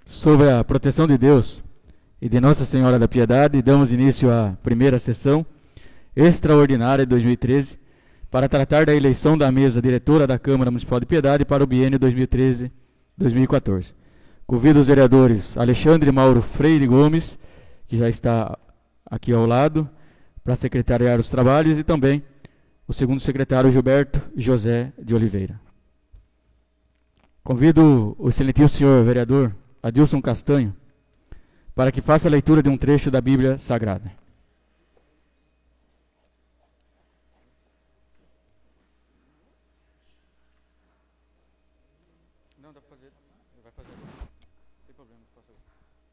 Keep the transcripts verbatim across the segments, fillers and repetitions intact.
Sobre a proteção de Deus e de Nossa Senhora da Piedade, damos início à primeira sessão extraordinária de dois mil e treze para tratar da eleição da mesa diretora da Câmara Municipal de Piedade para o biênio dois mil e treze a dois mil e quatorze. Convido os vereadores Alexandre Mauro Freire Gomes, que já está aqui ao lado, para secretariar os trabalhos, e também o segundo secretário Gilberto José de Oliveira. Convido o excelentíssimo senhor vereador Adilson Castanho para que faça a leitura de um trecho da Bíblia Sagrada. Não, dá para fazer. Vai fazer. Não tem problema, posso fazer.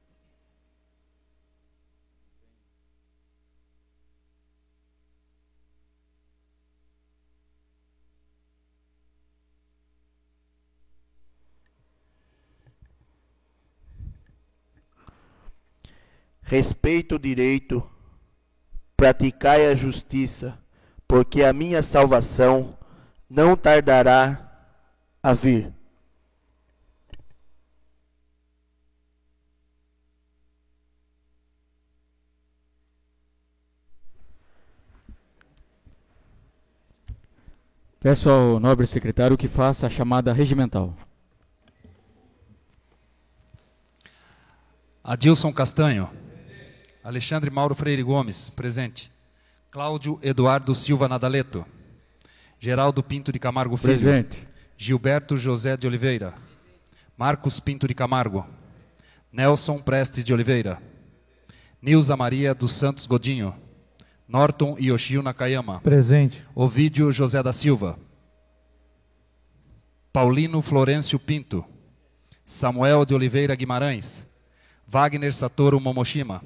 Respeito o direito, praticai a justiça, porque a minha salvação não tardará a vir. Peço ao nobre secretário que faça a chamada regimental. Adilson Castanho. Alexandre Mauro Freire Gomes, presente. Cláudio Eduardo Silva Nadaleto. Geraldo Pinto de Camargo Filho. Presente. Gilberto José de Oliveira. Marcos Pinto de Camargo. Nelson Prestes de Oliveira. Nilza Maria dos Santos Godinho. Norton Yoshio Nakayama. Presente. Ovídio José da Silva. Paulino Florencio Pinto. Samuel de Oliveira Guimarães. Wagner Satoru Momoshima.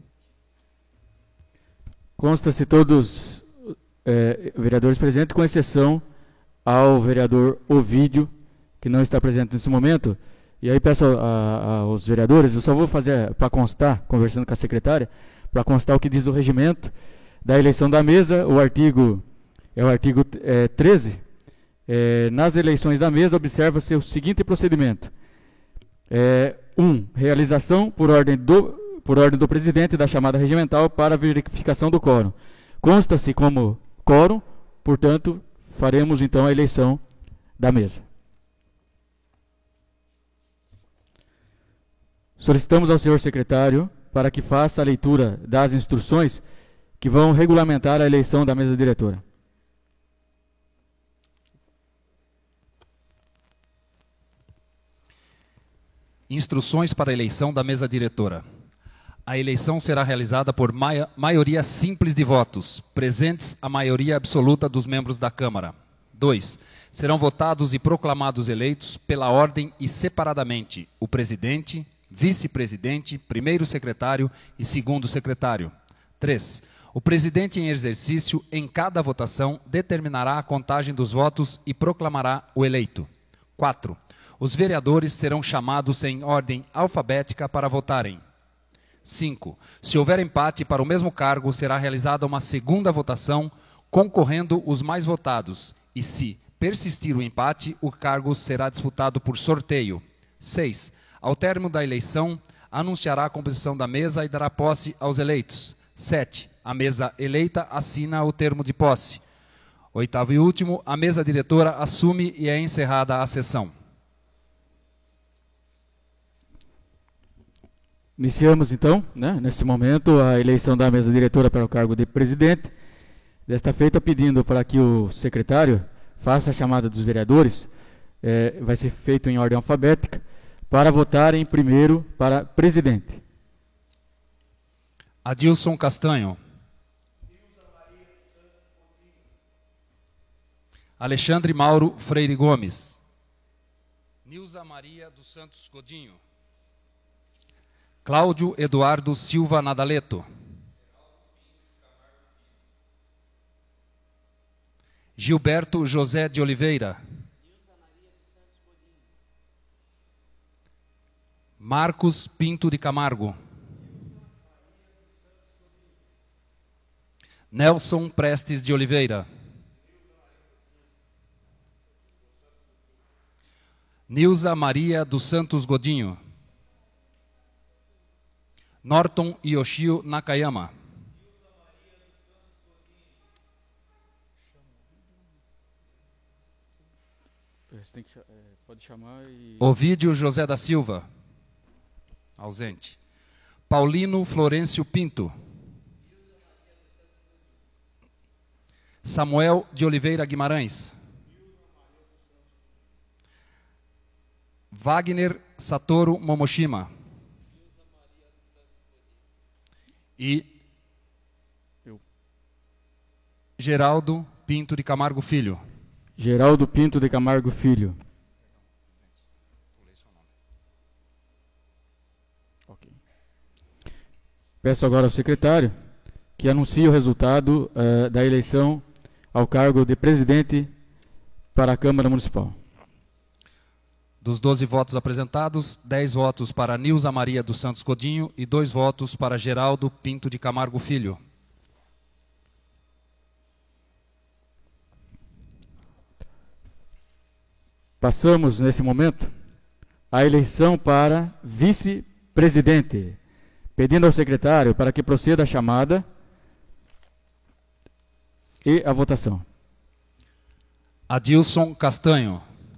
Consta-se todos é, vereadores presentes, com exceção ao vereador Ovídio, que não está presente nesse momento. E aí peço a, a, aos vereadores, eu só vou fazer para constar, conversando com a secretária, para constar o que diz o regimento da eleição da mesa. O artigo é o artigo é, treze. É, nas eleições da mesa, observa-se o seguinte procedimento. É, um, realização por ordem do por ordem do presidente da chamada regimental para verificação do quórum. Consta-se como quórum, portanto, faremos então a eleição da mesa. Solicitamos ao senhor secretário para que faça a leitura das instruções que vão regulamentar a eleição da mesa diretora. Instruções para a eleição da mesa diretora. A eleição será realizada por maia, maioria simples de votos, presentes a maioria absoluta dos membros da Câmara. dois. Serão votados e proclamados eleitos pela ordem e separadamente o presidente, vice-presidente, primeiro secretário e segundo secretário. três. O presidente em exercício, em cada votação, determinará a contagem dos votos e proclamará o eleito. quatro. Os vereadores serão chamados em ordem alfabética para votarem. cinco. Se houver empate para o mesmo cargo, será realizada uma segunda votação, concorrendo os mais votados. E se persistir o empate, o cargo será disputado por sorteio. seis. Ao término da eleição, anunciará a composição da mesa e dará posse aos eleitos. sete. A mesa eleita assina o termo de posse. Oitavo e último, a mesa diretora assume e é encerrada a sessão. Iniciamos, então, né, nesse momento, a eleição da mesa diretora para o cargo de presidente. Desta feita, pedindo para que o secretário faça a chamada dos vereadores, é, vai ser feito em ordem alfabética, para votarem primeiro para presidente. Adilson Castanho. Alexandre Mauro Freire Gomes. Nilza Maria dos Santos Godinho. Cláudio Eduardo Silva Nadaleto. Gilberto José de Oliveira. Marcos Pinto de Camargo. Nelson Prestes de Oliveira. Nilza Maria dos Santos Godinho. Norton Yoshio Nakayama. Você tem que, é, pode chamar e... Ovídio José da Silva. Ausente. Paulino Florencio Pinto. Samuel de Oliveira Guimarães. Wagner Satoru Momoshima. E Eu. Geraldo Pinto de Camargo Filho. Geraldo Pinto de Camargo Filho. Okay. Peço agora ao secretário que anuncie o resultado uh, da eleição ao cargo de presidente para a Câmara Municipal. Dos doze votos apresentados, dez votos para Nilza Maria dos Santos Godinho e dois votos para Geraldo Pinto de Camargo Filho. Passamos, nesse momento, à eleição para vice-presidente, pedindo ao secretário para que proceda a chamada e a votação. Adilson Castanho.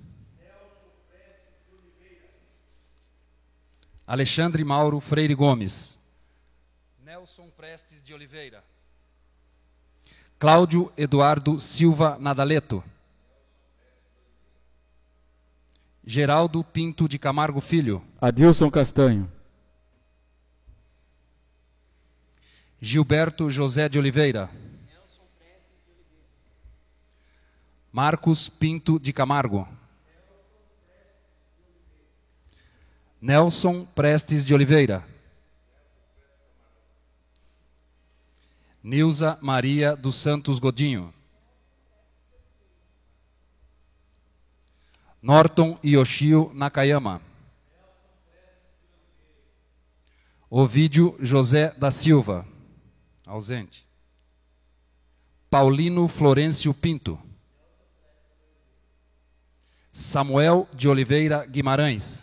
Alexandre Mauro Freire Gomes. Nelson Prestes de Oliveira. Cláudio Eduardo Silva Nadaleto. Geraldo Pinto de Camargo Filho. Adilson Castanho. Gilberto José de Oliveira. Marcos Pinto de Camargo. Nelson Prestes de Oliveira. Nilza Maria dos Santos Godinho. Norton Yoshio Nakayama. Ovídio José da Silva. Ausente. Paulino Florencio Pinto. Samuel de Oliveira Guimarães.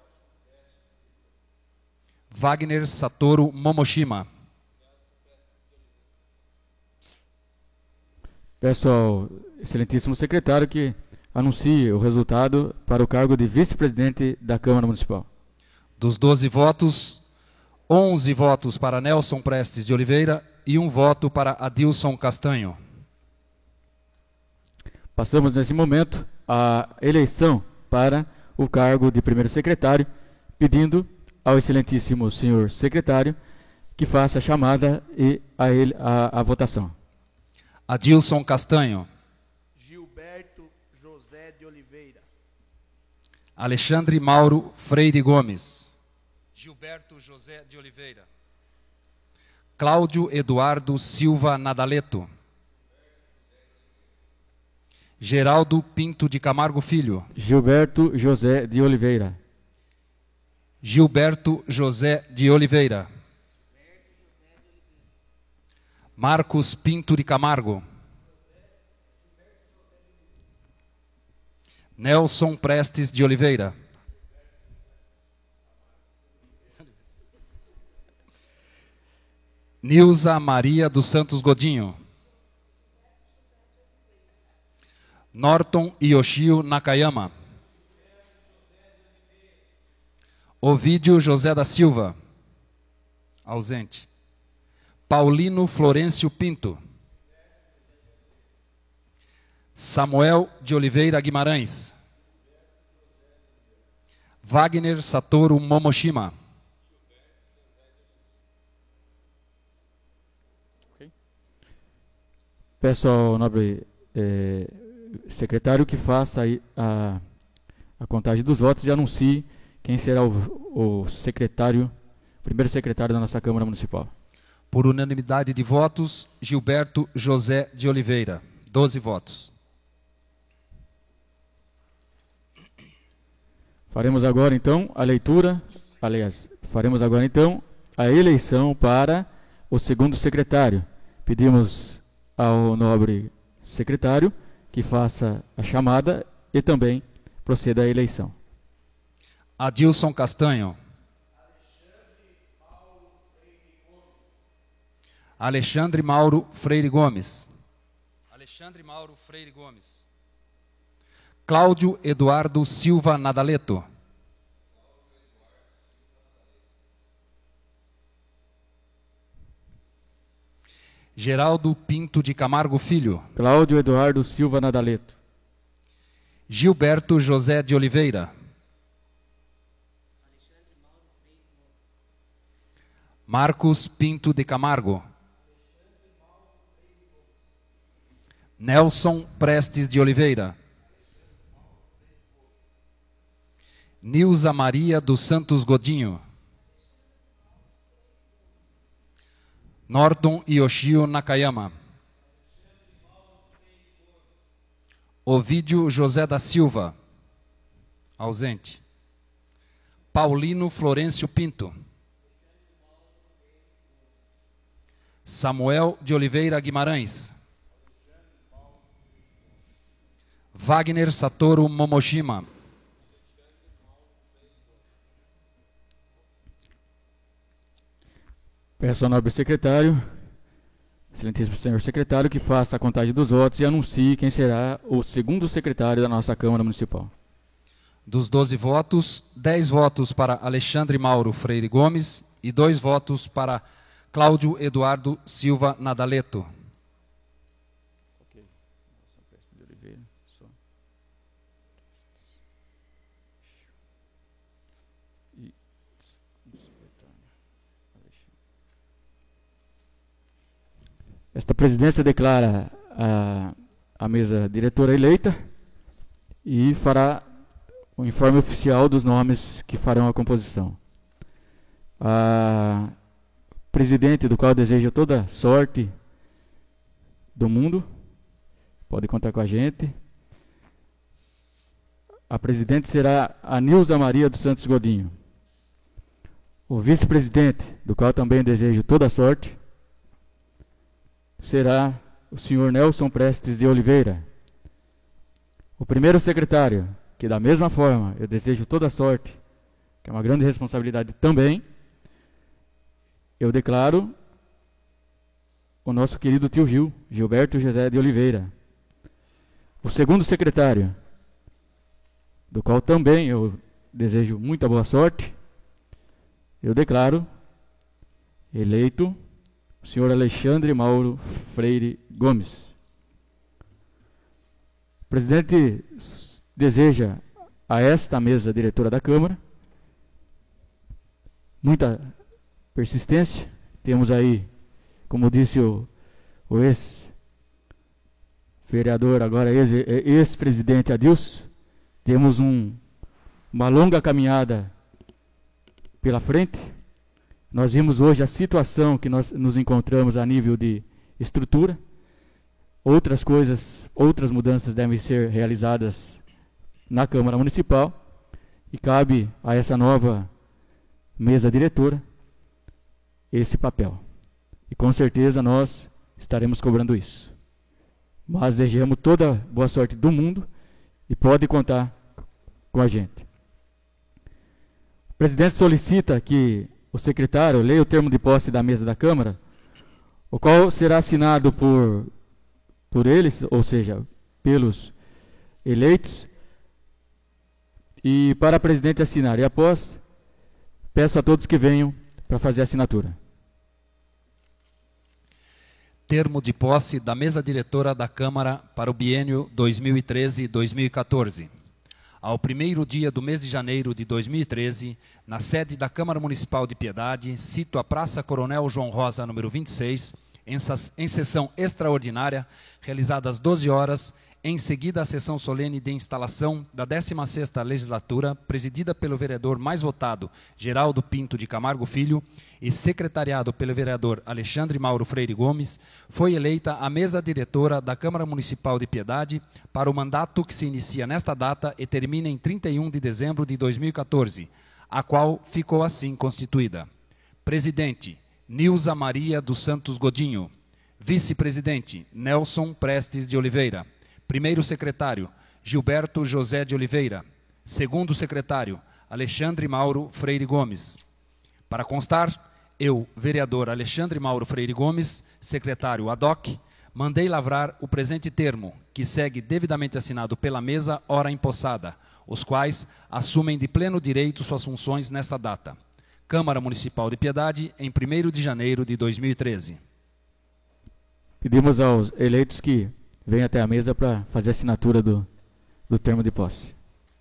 Wagner Satoru Momoshima. Peço ao excelentíssimo secretário que anuncie o resultado para o cargo de vice-presidente da Câmara Municipal. Dos doze votos, onze votos para Nelson Prestes de Oliveira e um voto para Adilson Castanho. Passamos nesse momento à eleição para o cargo de primeiro secretário, pedindo ao excelentíssimo senhor secretário que faça a chamada e a, ele, a, a votação. Adilson Castanho. Gilberto José de Oliveira. Alexandre Mauro Freire Gomes. Gilberto José de Oliveira. Cláudio Eduardo Silva Nadaleto. Geraldo Pinto de Camargo Filho. Gilberto José de Oliveira. Gilberto José de Oliveira. Marcos Pinto de Camargo. Nelson Prestes de Oliveira. Nilza Maria dos Santos Godinho. Norton Yoshio Nakayama. Ovídio José da Silva. Ausente. Paulino Florencio Pinto. Samuel de Oliveira Guimarães. Wagner Satoru Momoshima. Peço ao nobre eh, secretário que faça aí a, a contagem dos votos e anuncie quem será o, o secretário, o primeiro secretário da nossa Câmara Municipal. Por unanimidade de votos, Gilberto José de Oliveira. doze votos. Faremos agora, então, a leitura, aliás, faremos agora, então, a eleição para o segundo secretário. Pedimos ao nobre secretário que faça a chamada e também proceda à eleição. Adilson Castanho. Alexandre Mauro Freire Gomes. Alexandre Mauro Freire Gomes. Cláudio Eduardo Silva Nadaleto. Geraldo Pinto de Camargo Filho. Cláudio Eduardo Silva Nadaleto. Gilberto José de Oliveira. Marcos Pinto de Camargo. Nelson Prestes de Oliveira. Nilza Maria dos Santos Godinho. Norton Yoshio Nakayama. Ovídio José da Silva. Ausente. Paulino Florencio Pinto. Samuel de Oliveira Guimarães. Wagner Satoru Momoshima. Peço ao nobre secretário, excelentíssimo senhor secretário, que faça a contagem dos votos e anuncie quem será o segundo secretário da nossa Câmara Municipal. Dos doze votos, dez votos para Alexandre Mauro Freire Gomes e dois votos para Cláudio Eduardo Silva Nadaleto. Esta presidência declara a, a mesa diretora eleita e fará o informe oficial dos nomes que farão a composição. A presidente, do qual desejo toda sorte do mundo, pode contar com a gente. A presidente será a Nilza Maria dos Santos Godinho. O vice-presidente, do qual também desejo toda sorte, será o senhor Nelson Prestes de Oliveira. O primeiro secretário, que da mesma forma eu desejo toda sorte, que é uma grande responsabilidade também, eu declaro o nosso querido tio Gil, Gilberto José de Oliveira. O segundo secretário, do qual também eu desejo muita boa sorte, eu declaro eleito o senhor Alexandre Mauro Freire Gomes. O presidente deseja a esta mesa diretora da Câmara muita persistência. Temos aí, como disse o, o ex-vereador, agora ex-presidente Adilson, temos um, uma longa caminhada pela frente. Nós vimos hoje a situação que nós nos encontramos a nível de estrutura. Outras coisas, outras mudanças devem ser realizadas na Câmara Municipal e cabe a essa nova mesa diretora esse papel. E com certeza nós estaremos cobrando isso. Mas desejamos toda a boa sorte do mundo e pode contar com a gente. O presidente solicita que o secretário leia o termo de posse da mesa da Câmara, o qual será assinado por, por eles, ou seja, pelos eleitos, e para a presidente assinar. E após, peço a todos que venham para fazer a assinatura. Termo de posse da mesa diretora da Câmara para o biênio dois mil e treze a dois mil e quatorze. Ao primeiro dia do mês de janeiro de dois mil e treze, na sede da Câmara Municipal de Piedade, cito a Praça Coronel João Rosa, número vinte e seis, em, em sessão extraordinária, realizada às doze horas, em seguida a sessão solene de instalação da décima sexta Legislatura, presidida pelo vereador mais votado, Geraldo Pinto de Camargo Filho, e secretariado pelo vereador Alexandre Mauro Freire Gomes, foi eleita a mesa diretora da Câmara Municipal de Piedade para o mandato que se inicia nesta data e termina em trinta e um de dezembro de dois mil e quatorze, a qual ficou assim constituída. Presidente, Nilza Maria dos Santos Godinho. Vice-presidente, Nelson Prestes de Oliveira. Primeiro secretário, Gilberto José de Oliveira. Segundo secretário, Alexandre Mauro Freire Gomes. Para constar, eu, vereador Alexandre Mauro Freire Gomes, secretário ad hoc, mandei lavrar o presente termo, que segue devidamente assinado pela mesa ora empossada, os quais assumem de pleno direito suas funções nesta data. Câmara Municipal de Piedade, em primeiro de janeiro de dois mil e treze. Pedimos aos eleitos que venham até a mesa para fazer a assinatura do, do termo de posse.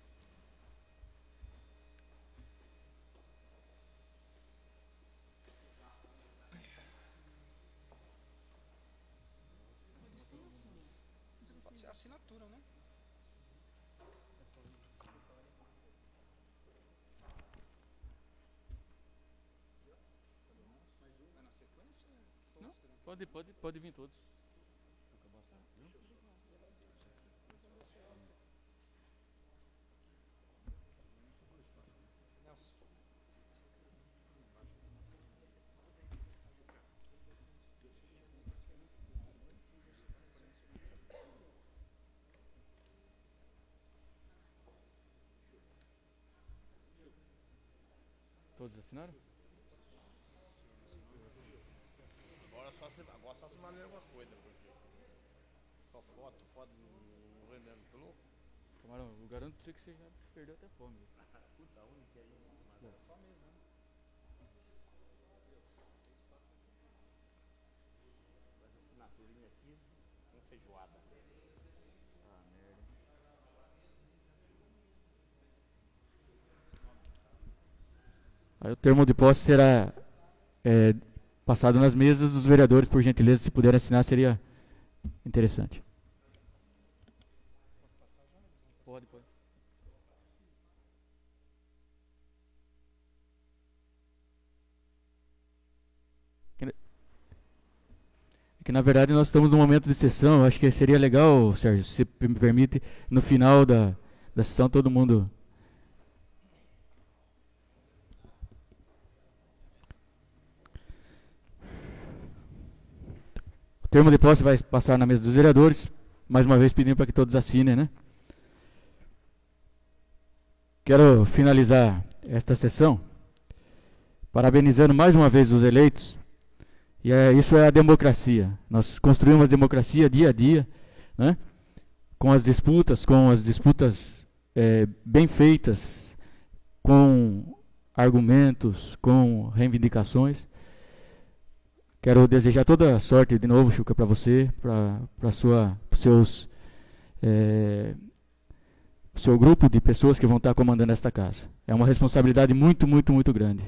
Pode ser a assinatura, né? Pode, pode, pode vir todos. Todos assinaram? Agora só se, agora só se valer alguma coisa, porque só foto, foto não vem mesmo, tá louco? Camarão, eu garanto pra você que você já perdeu até fome. Puta, onde que é isso? Mas é só mesmo, né? Essa assinaturinha aqui, com feijoada. Ah, merda. Aí o termo de posse será é, passado nas mesas. Os vereadores, por gentileza, se puderem assinar, seria interessante. Pode, pode. Que, que na verdade nós estamos num momento de sessão. Eu acho que seria legal, Sérgio, se me permite, no final da, da sessão todo mundo... O termo de posse vai passar na mesa dos vereadores, mais uma vez pedindo para que todos assinem, né? Quero finalizar esta sessão parabenizando mais uma vez os eleitos, e é, isso é a democracia. Nós construímos a democracia dia a dia, né? Com as disputas, com as disputas é, bem feitas, com argumentos, com reivindicações. Quero desejar toda a sorte de novo, Chuca, para você, para sua, seus, é, seu grupo de pessoas que vão estar comandando esta casa. É uma responsabilidade muito, muito, muito grande.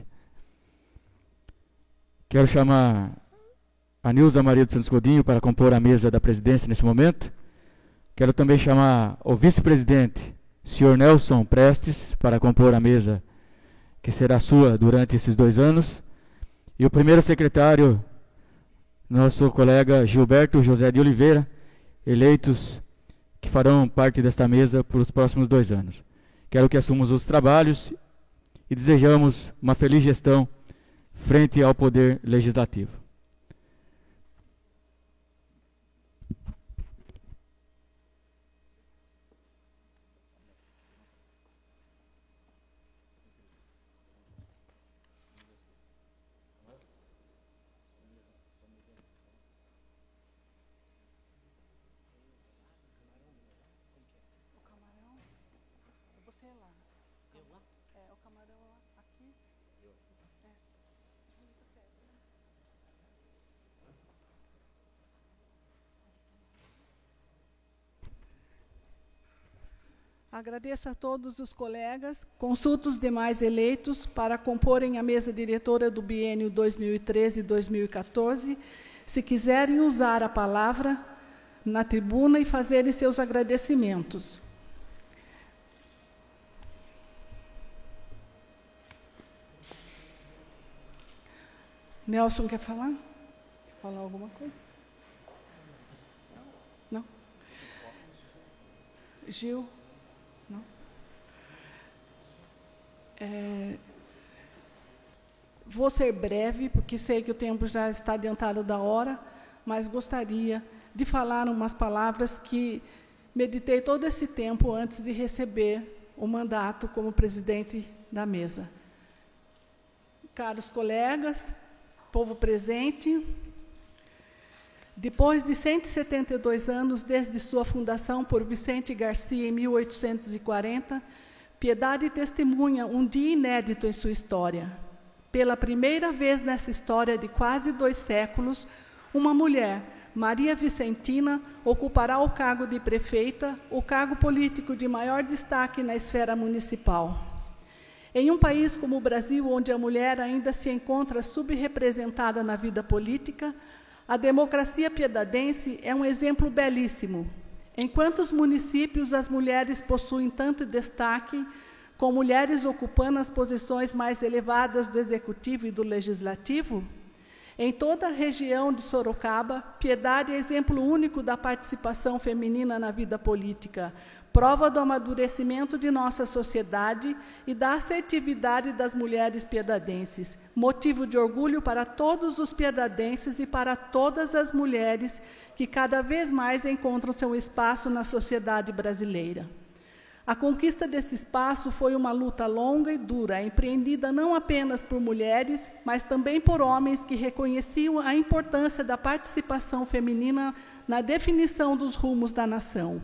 Quero chamar a Nilza Maria dos Santos Godinho para compor a mesa da presidência nesse momento. Quero também chamar o vice-presidente, senhor Nelson Prestes, para compor a mesa que será sua durante esses dois anos. E o primeiro secretário, nosso colega Gilberto José de Oliveira, eleitos que farão parte desta mesa por os próximos dois anos. Quero que assumamos os trabalhos e desejamos uma feliz gestão frente ao Poder Legislativo. Você lá. Eu lá? É, o camarão lá, aqui. Eu? É. Você. Agradeço a todos os colegas, consulto os demais eleitos para comporem a mesa diretora do biênio dois mil e treze a dois mil e quatorze. Se quiserem usar a palavra na tribuna e fazerem seus agradecimentos. Nelson quer falar? Quer falar alguma coisa? Não? Gil? Não? É, vou ser breve, porque sei que o tempo já está adiantado da hora, mas gostaria de falar umas palavras que meditei todo esse tempo antes de receber o mandato como presidente da mesa. Caros colegas, povo presente, depois de cento e setenta e dois anos desde sua fundação por Vicente Garcia em mil oitocentos e quarenta, Piedade testemunha um dia inédito em sua história. Pela primeira vez nessa história de quase dois séculos, uma mulher, Maria Vicentina, ocupará o cargo de prefeita, o cargo político de maior destaque na esfera municipal. Em um país como o Brasil, onde a mulher ainda se encontra subrepresentada na vida política, a democracia piedadense é um exemplo belíssimo. Em quantos municípios as mulheres possuem tanto destaque, com mulheres ocupando as posições mais elevadas do Executivo e do Legislativo? Em toda a região de Sorocaba, Piedade é exemplo único da participação feminina na vida política, prova do amadurecimento de nossa sociedade e da assertividade das mulheres piedadenses, motivo de orgulho para todos os piedadenses e para todas as mulheres que cada vez mais encontram seu espaço na sociedade brasileira. A conquista desse espaço foi uma luta longa e dura, empreendida não apenas por mulheres, mas também por homens que reconheciam a importância da participação feminina na definição dos rumos da nação.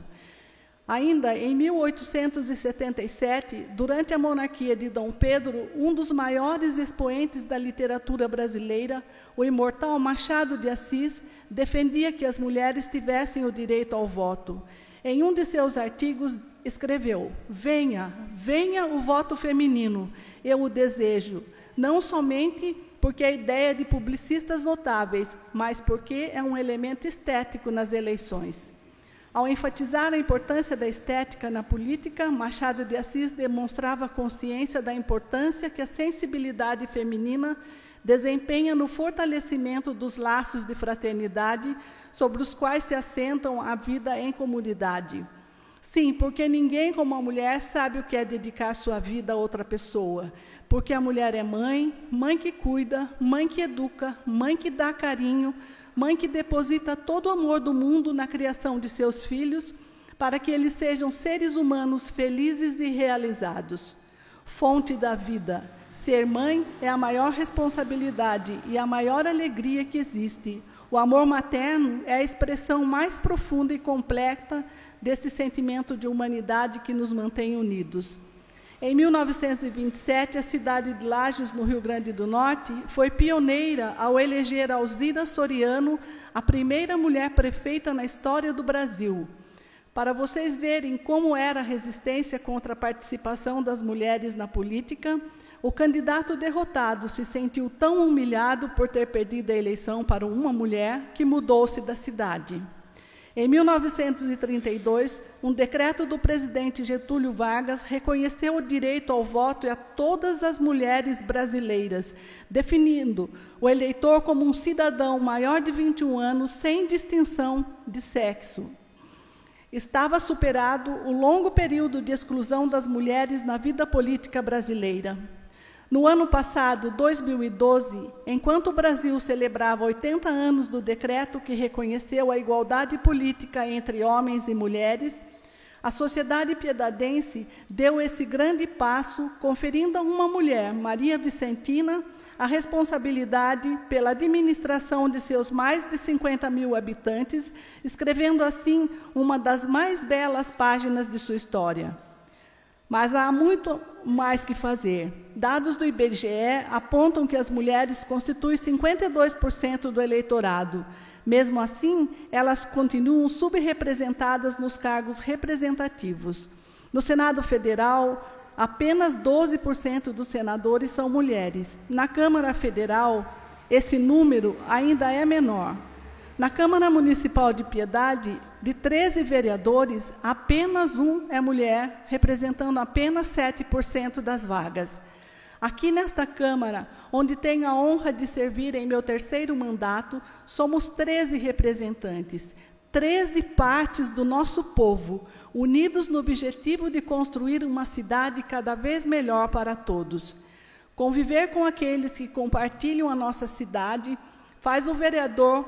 Ainda em mil oitocentos e setenta e sete, durante a monarquia de Dom Pedro, um dos maiores expoentes da literatura brasileira, o imortal Machado de Assis, defendia que as mulheres tivessem o direito ao voto. Em um de seus artigos, escreveu: venha, venha o voto feminino, eu o desejo, não somente porque é ideia de publicistas notáveis, mas porque é um elemento estético nas eleições. Ao enfatizar a importância da estética na política, Machado de Assis demonstrava consciência da importância que a sensibilidade feminina desempenha no fortalecimento dos laços de fraternidade sobre os quais se assentam a vida em comunidade. Sim, porque ninguém como a mulher sabe o que é dedicar sua vida a outra pessoa, porque a mulher é mãe, mãe que cuida, mãe que educa, mãe que dá carinho, mãe que deposita todo o amor do mundo na criação de seus filhos, para que eles sejam seres humanos felizes e realizados. Fonte da vida. Ser mãe é a maior responsabilidade e a maior alegria que existe. O amor materno é a expressão mais profunda e completa desse sentimento de humanidade que nos mantém unidos. Em mil novecentos e vinte e sete, a cidade de Lages, no Rio Grande do Norte, foi pioneira ao eleger Alzira Soriano, a primeira mulher prefeita na história do Brasil. Para vocês verem como era a resistência contra a participação das mulheres na política, o candidato derrotado se sentiu tão humilhado por ter perdido a eleição para uma mulher que mudou-se da cidade. Em mil novecentos e trinta e dois, um decreto do presidente Getúlio Vargas reconheceu o direito ao voto a todas as mulheres brasileiras, definindo o eleitor como um cidadão maior de vinte e um anos, sem distinção de sexo. Estava superado o longo período de exclusão das mulheres na vida política brasileira. No ano passado, dois mil e doze, enquanto o Brasil celebrava oitenta anos do decreto que reconheceu a igualdade política entre homens e mulheres, a sociedade piedadense deu esse grande passo, conferindo a uma mulher, Maria Vicentina, a responsabilidade pela administração de seus mais de cinquenta mil habitantes, escrevendo assim uma das mais belas páginas de sua história. Mas há muito mais que fazer. Dados do I B G E apontam que as mulheres constituem cinquenta e dois por cento do eleitorado. Mesmo assim, elas continuam subrepresentadas nos cargos representativos. No Senado Federal, apenas doze por cento dos senadores são mulheres. Na Câmara Federal, esse número ainda é menor. Na Câmara Municipal de Piedade, de treze vereadores, apenas um é mulher, representando apenas sete por cento das vagas. Aqui nesta Câmara, onde tenho a honra de servir em meu terceiro mandato, somos treze representantes, treze partes do nosso povo, unidos no objetivo de construir uma cidade cada vez melhor para todos. Conviver com aqueles que compartilham a nossa cidade faz o vereador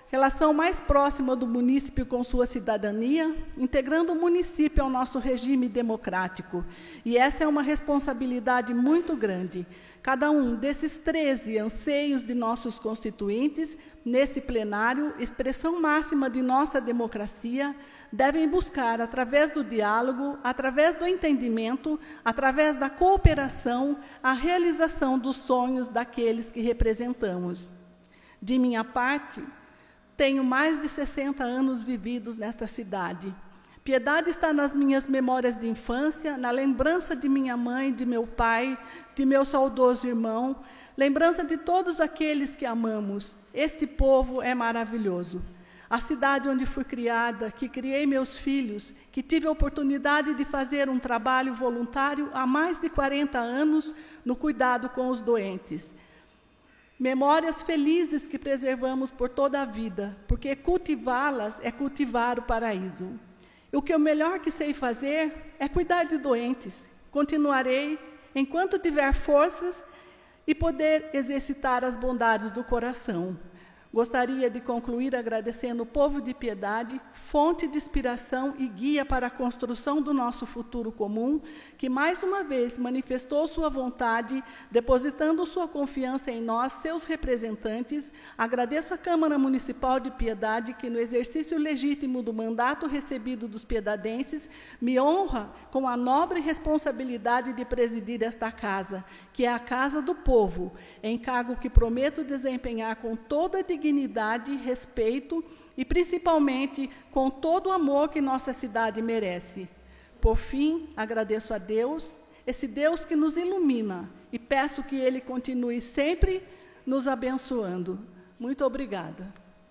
relação mais próxima do munícipe com sua cidadania, integrando o município ao nosso regime democrático. E essa é uma responsabilidade muito grande. Cada um desses treze anseios de nossos constituintes, nesse plenário, expressão máxima de nossa democracia, devem buscar, através do diálogo, através do entendimento, através da cooperação, a realização dos sonhos daqueles que representamos. De minha parte, tenho mais de sessenta anos vividos nesta cidade. Piedade está nas minhas memórias de infância, na lembrança de minha mãe, de meu pai, de meu saudoso irmão, lembrança de todos aqueles que amamos. Este povo é maravilhoso. A cidade onde fui criada, que criei meus filhos, que tive a oportunidade de fazer um trabalho voluntário há mais de quarenta anos no cuidado com os doentes. Memórias felizes que preservamos por toda a vida, porque cultivá-las é cultivar o paraíso. O que eu melhor que sei fazer é cuidar de doentes. Continuarei enquanto tiver forças e poder exercitar as bondades do coração. Gostaria de concluir agradecendo o povo de Piedade, fonte de inspiração e guia para a construção do nosso futuro comum, que mais uma vez manifestou sua vontade, depositando sua confiança em nós, seus representantes. Agradeço à Câmara Municipal de Piedade, que no exercício legítimo do mandato recebido dos piedadenses, me honra com a nobre responsabilidade de presidir esta casa, que é a Casa do Povo, encargo que prometo desempenhar com toda a dignidade, respeito e, principalmente, com todo o amor que nossa cidade merece. Por fim, agradeço a Deus, esse Deus que nos ilumina, e peço que Ele continue sempre nos abençoando. Muito obrigada.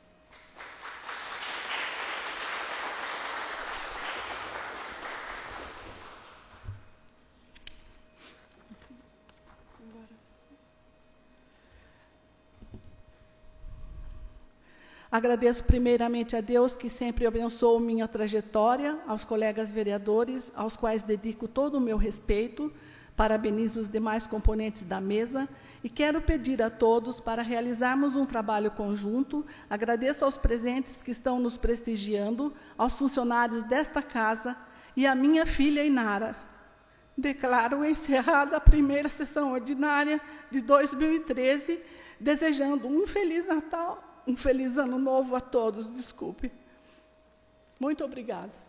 Agradeço primeiramente a Deus, que sempre abençoou minha trajetória, aos colegas vereadores, aos quais dedico todo o meu respeito, parabenizo os demais componentes da mesa e quero pedir a todos para realizarmos um trabalho conjunto. Agradeço aos presentes que estão nos prestigiando, aos funcionários desta casa e à minha filha Inara. Declaro encerrada a primeira sessão ordinária de dois mil e treze, desejando um Feliz Natal, um feliz ano novo a todos, desculpe. Muito obrigada.